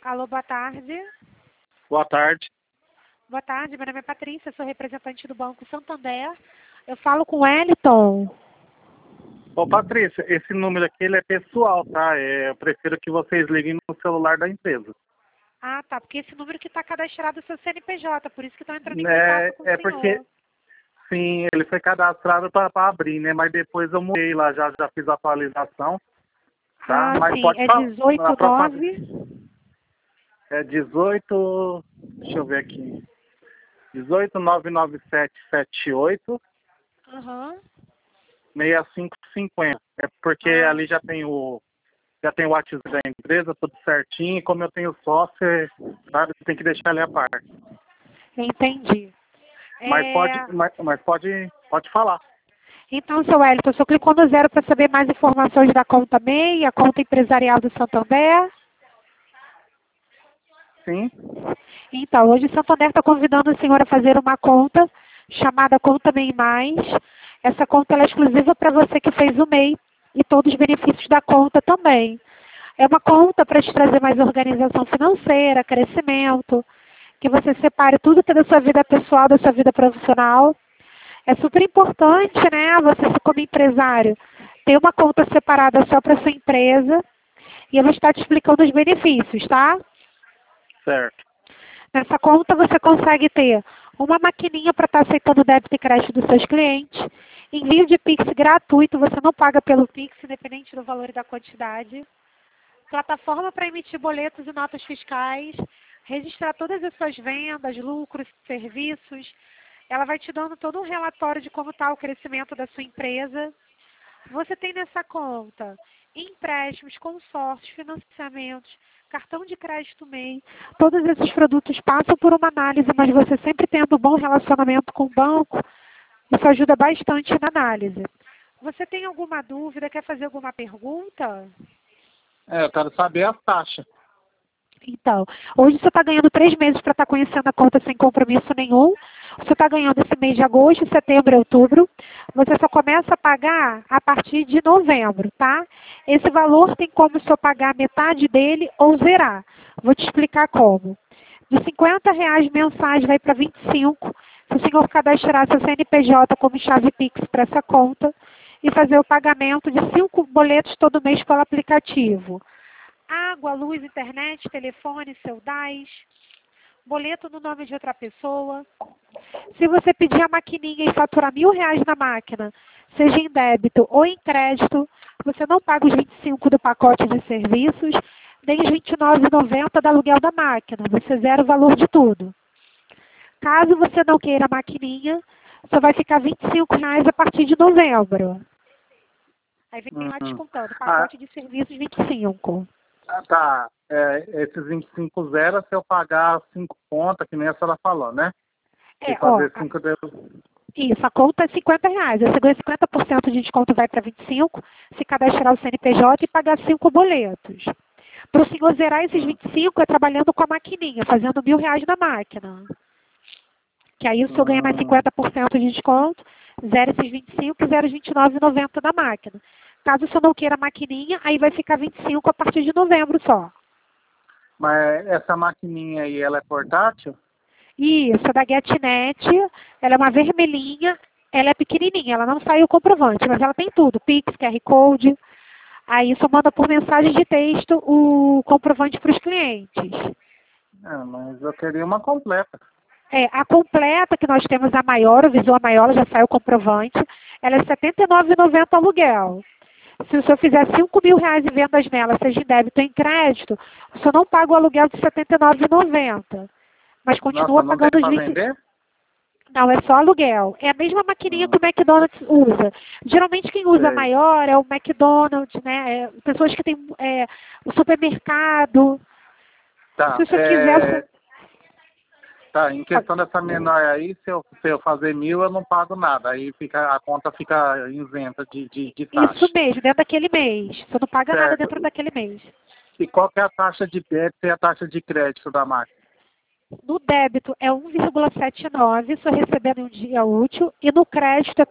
Alô, boa tarde. Boa tarde. Boa tarde, meu nome é Patrícia, sou representante do Banco Santander. Eu falo com o Wellington. Ô, Patrícia, esse número aqui ele é pessoal, tá? Eu prefiro que vocês liguem no celular da empresa. Ah, tá, porque esse número que está cadastrado é o seu CNPJ, por isso que estão entrando em contato com o senhor. Porque, sim, ele foi cadastrado para abrir, né? Mas depois eu mudei lá, já fiz a atualização, tá? Ah, Mas sim, pode é falar. 189. É 18, deixa eu ver aqui. 18 99778 Aham. 6550. É porque Ah, ali já tem o WhatsApp da empresa, tudo certinho, e como eu tenho software, sabe, tem que deixar ali a parte. entendi. Mas pode falar. Então, seu Wellington, o senhor clicou no 0 para saber mais informações da conta MEI, a conta empresarial do Santander? Sim. Então, hoje o Santander está convidando o senhor a fazer uma conta chamada Conta MEI Mais. Essa conta ela é exclusiva para você que fez o MEI e todos os benefícios da conta também. É uma conta para te trazer mais organização financeira, crescimento, que você separe tudo que é da sua vida pessoal, da sua vida profissional. É super importante, né, você como empresário, ter uma conta separada só para sua empresa e eu vou estar te explicando os benefícios, tá? Certo. Nessa conta você consegue ter uma maquininha para estar aceitando débito e crédito dos seus clientes, envio de Pix gratuito, você não paga pelo Pix, independente do valor e da quantidade, plataforma para emitir boletos e notas fiscais, registrar todas as suas vendas, lucros, serviços. Ela vai te dando todo um relatório de como está o crescimento da sua empresa. Você tem nessa conta empréstimos, consórcios, financiamentos, cartão de crédito MEI. Todos esses produtos passam por uma análise, mas você sempre tendo um bom relacionamento com o banco, isso ajuda bastante na análise. Você tem alguma dúvida, quer fazer alguma pergunta? Eu quero saber as taxas. Então, hoje você está ganhando 3 meses para estar conhecendo a conta sem compromisso nenhum. Você está ganhando esse mês de agosto, setembro e outubro. Você só começa a pagar a partir de novembro, tá? Esse valor tem como o senhor pagar metade dele ou zerar. Vou te explicar como. De R$ 50 mensais vai para 25. Se o senhor cadastrar seu CNPJ como chave Pix para essa conta e fazer o pagamento de 5 boletos todo mês pelo aplicativo. Água, luz, internet, telefone, seu DAS, boleto no nome de outra pessoa. Se você pedir a maquininha e faturar R$ 1.000 na máquina, seja em débito ou em crédito, você não paga os 25 do pacote de serviços, nem os R$ 29,90 do aluguel da máquina. Você zera o valor de tudo. Caso você não queira a maquininha, só vai ficar R$ 25 a partir de novembro. Aí vem lá descontando, pacote de serviços 25. Tá. Esses 25 zero se eu pagar 5 contas, que nem a senhora falou, né? E fazer 5 dedos. Isso, a conta é R$ 50. Aí você ganha 50% de desconto, vai para 25, se cadastrar o CNPJ e pagar 5 boletos. Para o senhor zerar esses 25 é trabalhando com a maquininha, fazendo R$ 1.000 na máquina. Que aí o senhor ganha mais 50% de desconto, zera esses 25 e zera os R$ 29,90 da máquina. Caso o senhor não queira a maquininha, aí vai ficar 25 a partir de novembro só. Mas essa maquininha aí, ela é portátil? Isso, a da GetNet, ela é uma vermelhinha, ela é pequenininha, ela não sai o comprovante, mas ela tem tudo, Pix, QR Code. Aí só manda por mensagem de texto o comprovante para os clientes. Mas eu queria uma completa. A completa, que nós temos a maior, o visual maior, já sai o comprovante, ela é R$ 79,90 aluguel. Se o senhor fizer R$ 5.000 em vendas nela, seja em débito ou em crédito, o senhor não paga o aluguel de R$ 79,90. Mas continua Não tem pagando os para 20. vender? Não, é só aluguel. É a mesma maquininha que o McDonald's usa. Geralmente quem usa Sei. maior é o McDonald's, né? Pessoas que têm o supermercado. Tá. Se o senhor quiser... Tá, em questão dessa menor aí, se eu fazer 1.000, eu não pago nada. Aí a conta fica isenta de taxa. Isso mesmo, dentro daquele mês. Você não paga nada Certo. dentro daquele mês. E qual que é a taxa de débito e a taxa de crédito da máquina? No débito é 1,79, se eu receber em um dia útil, e no crédito é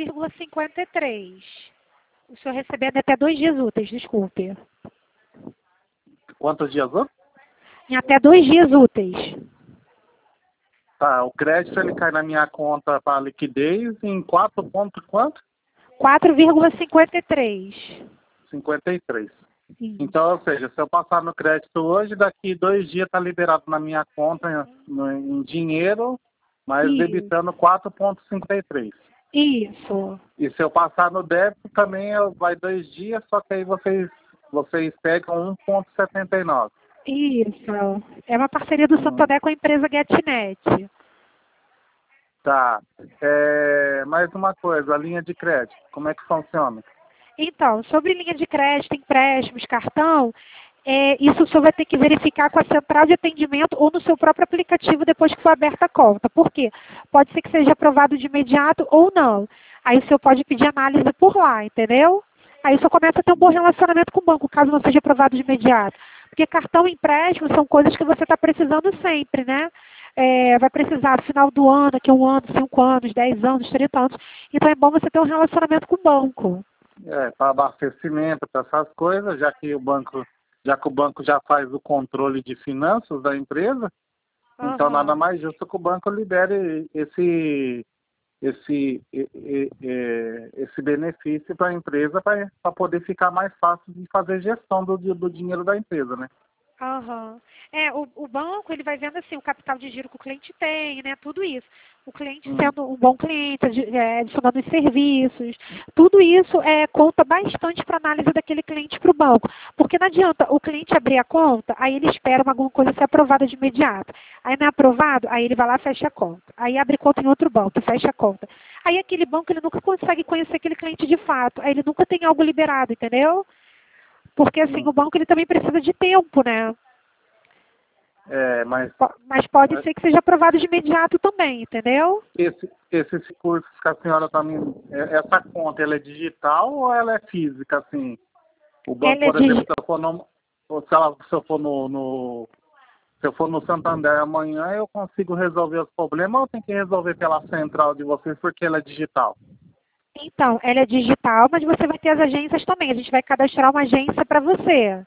4,53. O senhor recebendo até 2 dias úteis, desculpe. Quantos dias outros? Em até 2 dias úteis. Tá, o crédito ele cai na minha conta para liquidez em 4 ponto quanto? 4,53. 53. Isso. Então, ou seja, se eu passar no crédito hoje, daqui 2 dias está liberado na minha conta em dinheiro, mas Isso. debitando 4,53. Isso. E se eu passar no débito também vai 2 dias, só que aí vocês pegam 1,79. Isso. É uma parceria do Santander com a empresa GetNet. Tá. Mais uma coisa, a linha de crédito, como é que funciona? Então, sobre linha de crédito, empréstimos, cartão, isso o senhor vai ter que verificar com a central de atendimento ou no seu próprio aplicativo depois que for aberta a conta. Por quê? Pode ser que seja aprovado de imediato ou não. Aí o senhor pode pedir análise por lá, entendeu? Aí o senhor começa a ter um bom relacionamento com o banco, caso não seja aprovado de imediato. Porque cartão e empréstimo são coisas que você está precisando sempre, né? Vai precisar no final do ano, daqui a 1 ano, 5 anos, 10 anos, 30 anos. Então é bom você ter um relacionamento com o banco. Para abastecimento, para essas coisas, já que o banco já faz o controle de finanças da empresa, então nada mais justo que o banco libere esse benefício para a empresa para poder ficar mais fácil de fazer gestão do dinheiro da empresa, né? Aham. O banco, ele vai vendo assim, o capital de giro que o cliente tem, né? Tudo isso. O cliente sendo um bom cliente, adicionando os serviços, tudo isso conta bastante para a análise daquele cliente para o banco. Porque não adianta o cliente abrir a conta, aí ele espera alguma coisa ser aprovada de imediato. Aí não é aprovado, aí ele vai lá e fecha a conta. Aí abre conta em outro banco, fecha a conta. Aí aquele banco, ele nunca consegue conhecer aquele cliente de fato. Aí ele nunca tem algo liberado, entendeu? Porque, assim, o banco ele também precisa de tempo, né? Mas pode ser que seja aprovado de imediato também, entendeu? Esses recursos que a senhora está me... Essa conta, ela é digital ou ela é física, assim? O banco, por exemplo, se eu for no Santander amanhã, eu consigo resolver os problemas ou tem que resolver pela central de vocês porque ela é digital? Então, ela é digital, mas você vai ter as agências também. A gente vai cadastrar uma agência para você.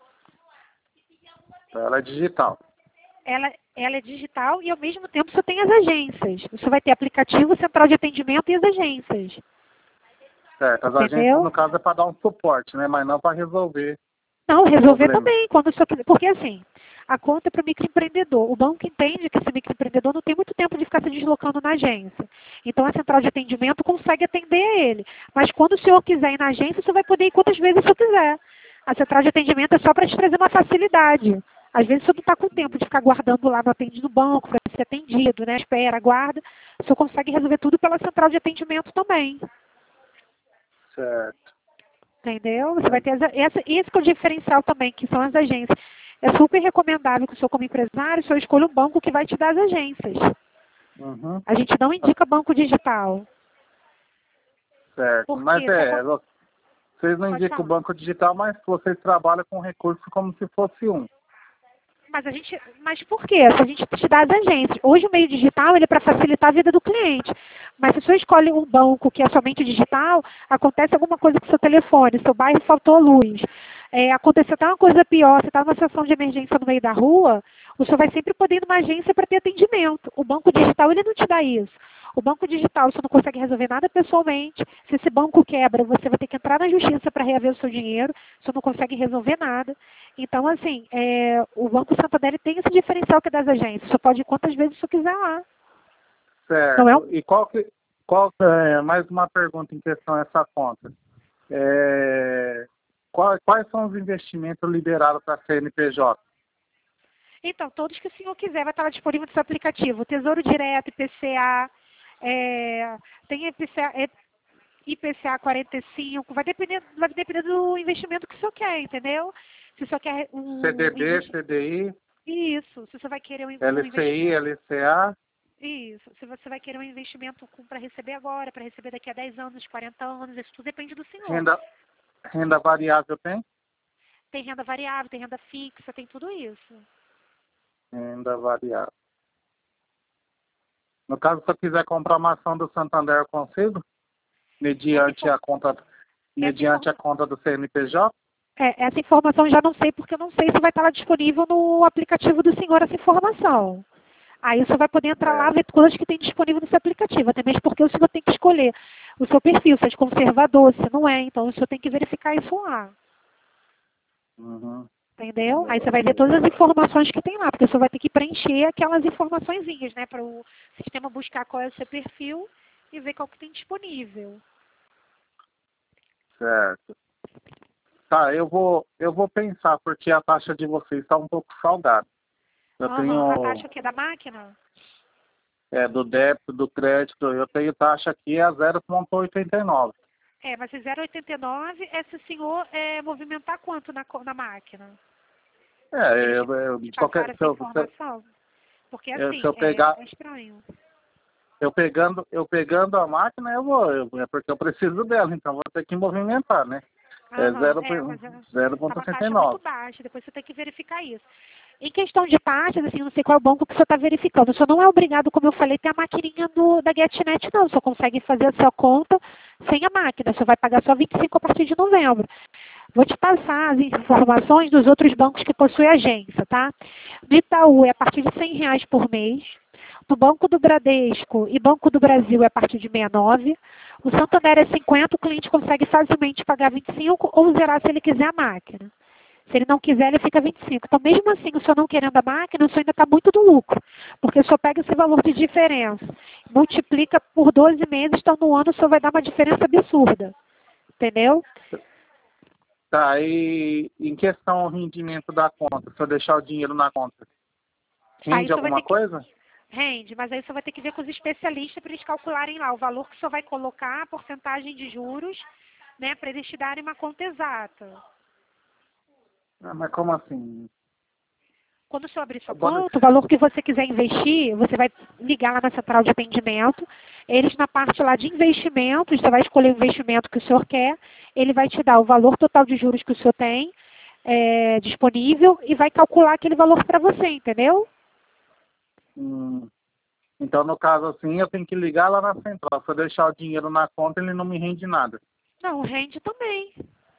Ela é digital. Ela é digital e, ao mesmo tempo, você tem as agências. Você vai ter aplicativo, central de atendimento e as agências. Certo, as agências, no caso, é para dar um suporte, né? Mas não para resolver. Não, resolver também, quando o senhor quiser. Porque, assim, a conta é para o microempreendedor. O banco entende que esse microempreendedor não tem muito tempo de ficar se deslocando na agência. Então, a central de atendimento consegue atender ele. Mas quando o senhor quiser ir na agência, o senhor vai poder ir quantas vezes o senhor quiser. A central de atendimento é só para te trazer uma facilidade. Às vezes o senhor não está com tempo de ficar guardando lá no banco para ser atendido, né? Espera, aguarda. O senhor consegue resolver tudo pela central de atendimento também. Certo. Entendeu? Você vai ter esse que é o diferencial também, que são as agências. É super recomendável que o senhor, como empresário, o senhor escolha um banco que vai te dar as agências. Uhum. A gente não indica banco digital. Certo. Mas vocês não indicam o banco digital, mas vocês trabalham com recurso como se fosse um. Mas por quê? Se a gente te dá as agências. Hoje o meio digital ele é para facilitar a vida do cliente. Mas se o senhor escolhe um banco que é somente digital, acontece alguma coisa com o seu telefone, seu bairro faltou luz. Aconteceu até uma coisa pior, você está numa situação de emergência no meio da rua, o senhor vai sempre poder ir numa agência para ter atendimento. O banco digital ele não te dá isso. O banco digital você não consegue resolver nada pessoalmente. Se esse banco quebra, você vai ter que entrar na justiça para reaver o seu dinheiro. Você não consegue resolver nada. Então, assim, o Banco Santander tem esse diferencial que é das agências. Você pode ir quantas vezes você quiser lá. Certo. Não é? E mais uma pergunta em questão a essa conta. Quais são os investimentos liberados para a CNPJ? Então, todos que o senhor quiser vai estar disponível no seu aplicativo. Tesouro Direto, IPCA, tem IPCA 45, vai depender do investimento que o senhor quer, entendeu? Se o senhor quer CDB, CDI. Isso, se você vai querer um investimento. LCI, LCA. Isso, se você vai querer um investimento para receber agora, para receber daqui a 10 anos, 40 anos, isso tudo depende do senhor. Renda variável tem? Tem renda variável, tem renda fixa, tem tudo isso. Renda variável. No caso, se eu quiser comprar uma ação do Santander, eu consigo? Mediante a conta do CNPJ? Essa informação eu já não sei, porque eu não sei se vai estar lá disponível no aplicativo do senhor essa informação. Aí o senhor vai poder entrar lá e ver todas que tem disponível no seu aplicativo, até mesmo porque o senhor tem que escolher o seu perfil, se é de conservador, se não é. Então o senhor tem que verificar isso lá. Uhum. Entendeu? Aí você vai ver todas as informações que tem lá, porque o senhor vai ter que preencher aquelas informaçõezinhas, né? Para o sistema buscar qual é o seu perfil e ver qual que tem disponível. Certo. Tá, eu vou pensar, porque a taxa de vocês está um pouco salgada. Eu tenho, A taxa aqui da máquina? do débito, do crédito, eu tenho taxa aqui a 0,89. Mas esse 0,89 é se o senhor movimentar quanto na máquina? De qualquer, essa informação? Porque assim, se eu pegar, é estranho. eu pegando a máquina, é porque eu preciso dela, então vou ter que movimentar, né? É Mas é uma taxa 0,89. muito baixa, depois você tem que verificar isso. Em questão de taxas, assim, eu não sei qual é o banco que o senhor está verificando. O senhor não é obrigado, como eu falei, ter a maquininha da GetNet, não. O senhor consegue fazer a sua conta sem a máquina. O senhor vai pagar só 25 a partir de novembro. Vou te passar as informações dos outros bancos que possuem agência, tá? No Itaú é a partir de R$ 100 por mês. No Banco do Bradesco e Banco do Brasil é a partir de 69. O Santander é 50, o cliente consegue facilmente pagar 25 ou zerar se ele quiser a máquina. Se ele não quiser, ele fica 25. Então, mesmo assim, o senhor não querendo a máquina, o senhor ainda está muito no lucro. Porque o senhor pega esse valor de diferença, multiplica por 12 meses, então no ano o senhor vai dar uma diferença absurda. Entendeu? Tá, e em questão ao rendimento da conta, se eu deixar o dinheiro na conta, rende alguma coisa? Rende, mas aí o senhor vai ter que ver com os especialistas para eles calcularem lá o valor que o senhor vai colocar, a porcentagem de juros, né, para eles te darem uma conta exata. Mas como assim? Quando o senhor abrir sua conta, o valor que você quiser investir, você vai ligar lá na central de atendimento. Eles, na parte lá de investimentos, você vai escolher o investimento que o senhor quer. Ele vai te dar o valor total de juros que o senhor tem disponível e vai calcular aquele valor para você, entendeu? Então, no caso assim, eu tenho que ligar lá na central. Se eu deixar o dinheiro na conta, ele não me rende nada. Não, rende também.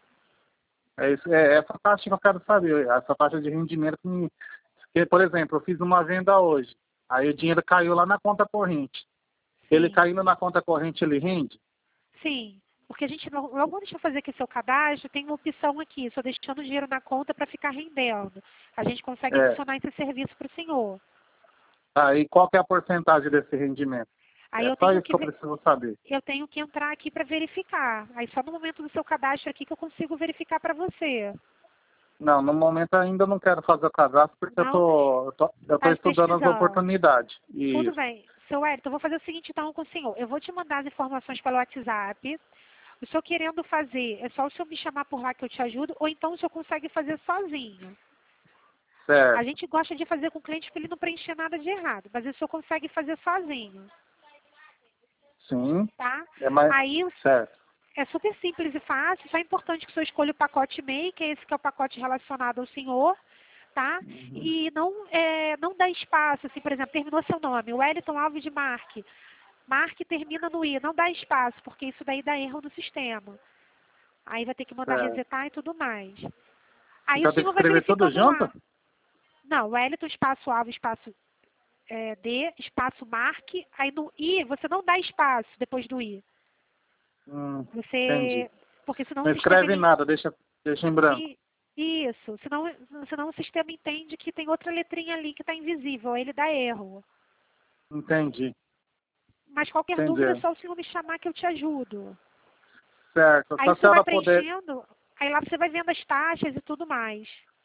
É essa taxa que eu quero saber, essa taxa de rendimento que, por exemplo, eu fiz uma venda hoje, aí o dinheiro caiu lá na conta corrente. Sim. Ele caindo na conta corrente, ele rende? Sim, porque a gente, logo deixa eu fazer aqui seu cadastro, tem uma opção aqui, só deixando o dinheiro na conta para ficar rendendo. A gente consegue adicionar esse serviço para o senhor. E qual que é a porcentagem desse rendimento? Aí é só isso que eu preciso saber. Eu tenho que entrar aqui para verificar. Aí só no momento do seu cadastro aqui que eu consigo verificar para você. Não, no momento ainda não quero fazer o cadastro porque eu tô estudando as oportunidades. Tudo bem. Seu Wellington, eu vou fazer o seguinte então com o senhor. Eu vou te mandar as informações pelo WhatsApp. O senhor querendo fazer, é só o senhor me chamar por lá que eu te ajudo, ou então o senhor consegue fazer sozinho. Certo. A gente gosta de fazer com o cliente para ele não preencher nada de errado, mas o senhor consegue fazer sozinho. Sim. Tá? Aí, certo. É super simples e fácil, só é importante que o senhor escolha o pacote MEI, que é esse que é o pacote relacionado ao senhor, tá? Uhum. E não dá espaço, assim, por exemplo, terminou seu nome, Wellington Alves de Marque. Marque termina no I, não dá espaço, porque isso daí dá erro no sistema. Aí vai ter que mandar resetar e tudo mais. Aí então o senhor vai escrever tudo junto? Lá. Não, Wellington, espaço Alves, espaço D, espaço Marque, aí no I você não dá espaço depois do I. Entendi. Porque senão não escreve nada, deixa em branco. Isso, senão o sistema entende que tem outra letrinha ali que está invisível, aí ele dá erro. Entendi. Mas qualquer dúvida é só o senhor me chamar que eu te ajudo. Certo. Aí você vai preenchendo, aí lá você vai vendo as taxas e tudo mais.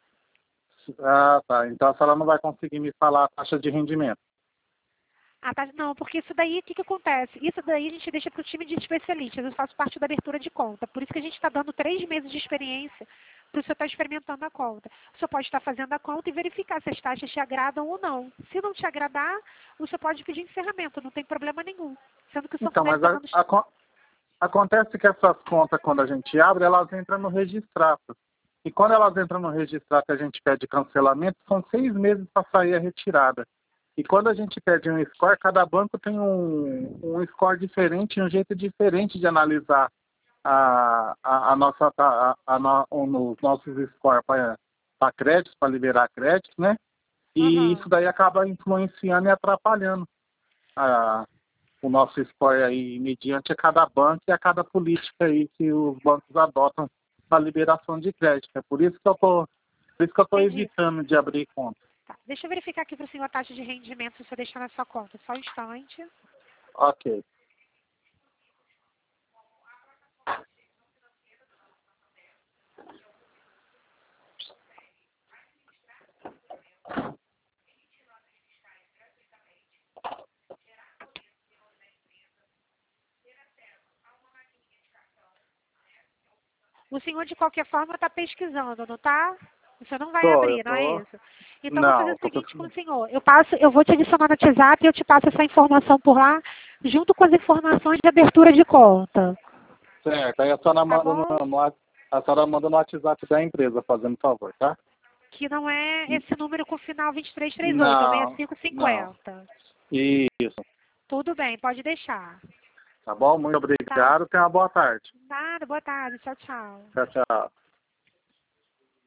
Tá. Então a senhora não vai conseguir me falar a taxa de rendimento. Não, porque isso daí, o que acontece? Isso daí a gente deixa para o time de especialistas. Eu faço parte da abertura de conta. Por isso que a gente está dando 3 meses de experiência para o senhor estar experimentando a conta. O senhor pode estar fazendo a conta e verificar se as taxas te agradam ou não. Se não te agradar, o senhor pode pedir encerramento, não tem problema nenhum. Sendo que o senhor mas acontece que essas contas, quando a gente abre, elas entram no registrato. E quando elas entram no registrato e a gente pede cancelamento, são 6 meses para sair a retirada. E quando a gente pede um score, cada banco tem um score diferente, um jeito diferente de analisar a nossa, os nossos scores para crédito, para liberar crédito, né? E isso daí acaba influenciando e atrapalhando o nosso score aí, mediante a cada banco e a cada política aí que os bancos adotam para liberação de crédito. É por isso que eu estou evitando de abrir conta. Tá. Deixa eu verificar aqui para o senhor a taxa de rendimento, se você deixar na sua conta. Só um instante. Ok. O senhor, de qualquer forma, está pesquisando, não está? Você não vai abrir, não é isso? Então, vou fazer o seguinte com o senhor. Eu vou te adicionar no WhatsApp e eu te passo essa informação por lá, junto com as informações de abertura de conta. Certo. Aí a senhora manda no WhatsApp da empresa, fazendo favor, tá? Que não é esse número com o final 2338, Não, é 6550. Isso. Tudo bem, pode deixar. Tá bom? Muito obrigado. Tenha uma boa tarde. Nada, boa tarde. Tchau, tchau. Tchau, tchau.